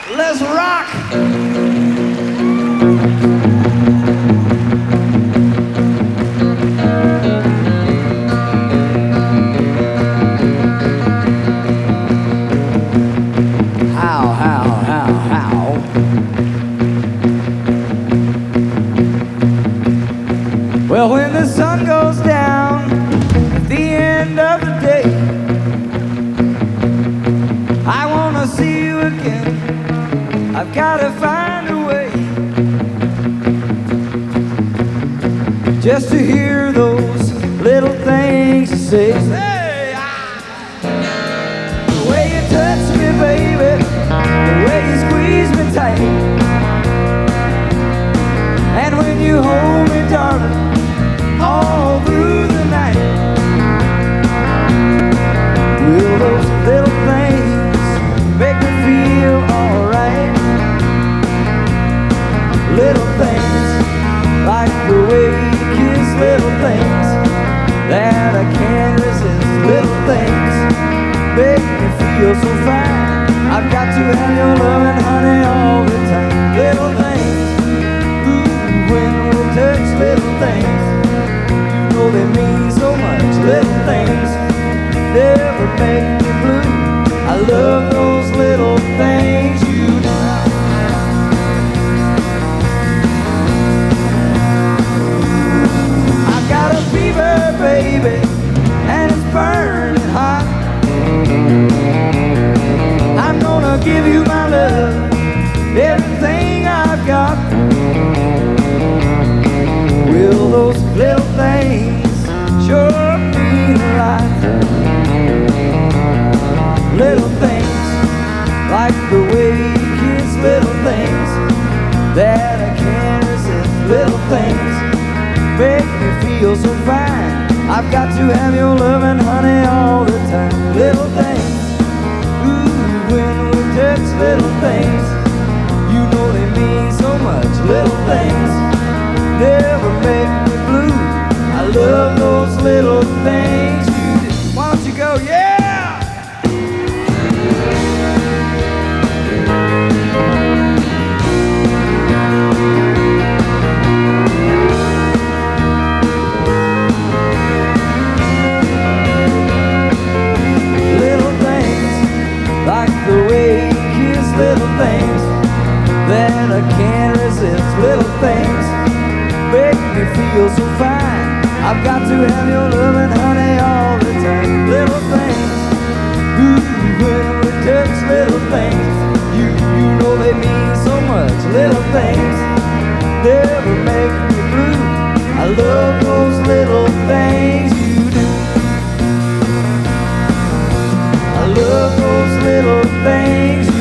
Let's rock! How? Well, when the sun goes down at the end of the day, I wanna see you again. I've gotta find a way just to hear those little things you say. Hey, the way you touch me, baby, the way you squeeze me tight, and when you hold me, darling, all through the night. Will those little things make me feel alright? Little things like the way you kiss, little things that I can't resist. Little things make me feel so fine. I've got to have your loving, honey, all the time. Little things, ooh, when we touch, little things, you know they mean so much. Little things never make me blue. I love those little things you do. I've got a fever, baby, and it's burning hot. I'm gonna give you my love, everything I've got. Will those little things sure mean a lot? Little things like the way you kiss, little things that I can't resist. Little things make me feel so fine. I've got to have your loving, honey, all the time. Little things, ooh, when we touch, little things, you know they mean so much. Little things never make me blue. I love those little things you do. Why don't you go, yeah! Little things like the way you kiss, little things that I can't resist. Little things make me feel so fine. I've got to have your loving, honey, all the time. Little things, ooh, when we touch, little things, you know they mean so much. Little things never make me blue. I love those little things you do. I love those little things you do.